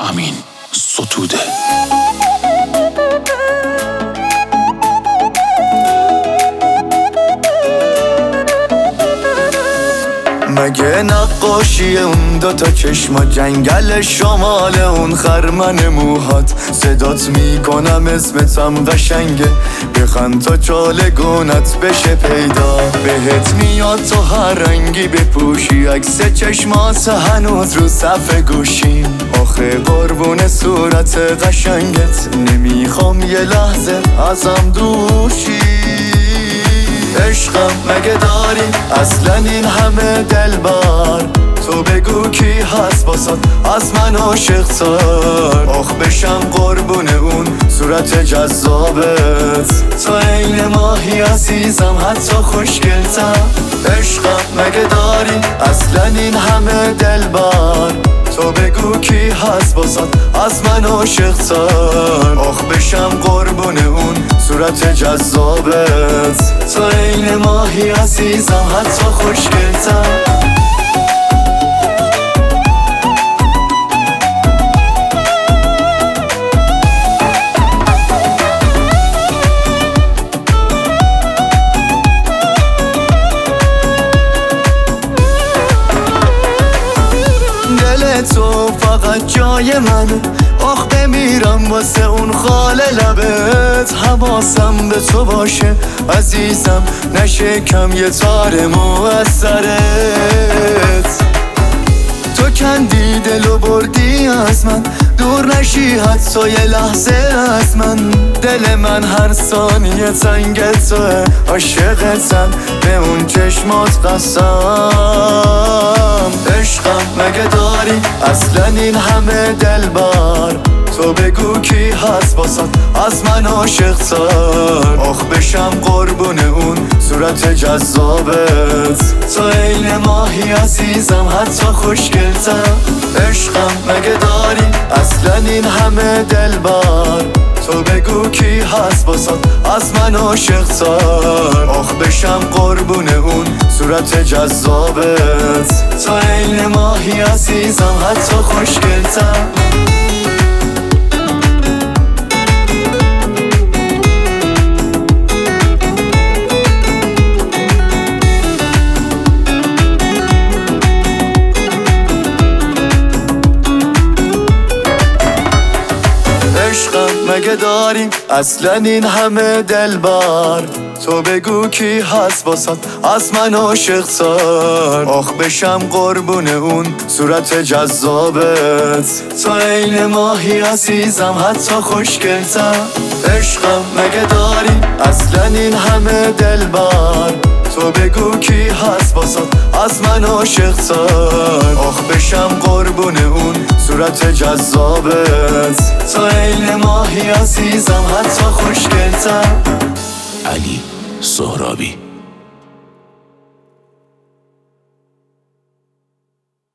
امین ستوده. مگه نقاشی اون دوتا چشما، جنگل شمال اون خرمن موهات، صدات میکنم اسمتم قشنگه، بخند تا چالگونت بشه پیدا، بهت میاد تو هر رنگی بپوشی، عکس چشمات هنوز رو صفحه گوشیم، آخه قربون صورت قشنگت، نمیخوام یه لحظه ازم دوشی. عشقم مگه داری اصلا این همه دلبر، تو بگو کی هست باسات از من عاشق تر، آخ بشم قربون اون صورت جذابت، تو عین ماهی عزیزم حتی خوشگلتر. عشقم مگه داری اصلا این همه دلبر، تو بگو کی هست باسات از من عاشق تر، آخ بشم قربون اون صورت جذابت، تو عین ماهی عزیزم حتی خوشگلتر. دل تو فقط جای منه، آخ بمیرم واسه اون خال لبت، حواسم به تو باشه عزیزم، نشه کم یه تار مو از سرت، تو کندی دلو بردی از من، دور نشی حتی یه لحظه از من، دل من هر ثانیه تنگ توه، عاشقتم به اون چشمات قسم. عشقم مگه داری اصلا این همه دلبر، تو بگو کی هست باسات از من عاشق تر، آخ بشم قربون اون صورت جذابت، تو عین ماهی عزیزم حتی خوشگلتر. عشقم مگه داری اصلا این همه دلبر، تو بگو کی هست باسات از من عاشق تر، آخ بشم قربون اون صورت جذابت، تو عین ماهی عزیزم حتی خوشگلتر. عشقم مگه داریم اصلا این همه دلبر، تو بگو کی هست باسات از من عاشق تر، آخ بشم قربون اون صورت جذابت، تو عین ماهی عزیزم حتی خوشگلتر. عشقم مگه داریم اصلا این همه دلبر، تو بگو کی هست باسات از من عاشق تر، آخ بشم قربون اون صورت جذابت، تو عین ماهی عزیزم حتی خوشگلتر. علی سهرابی.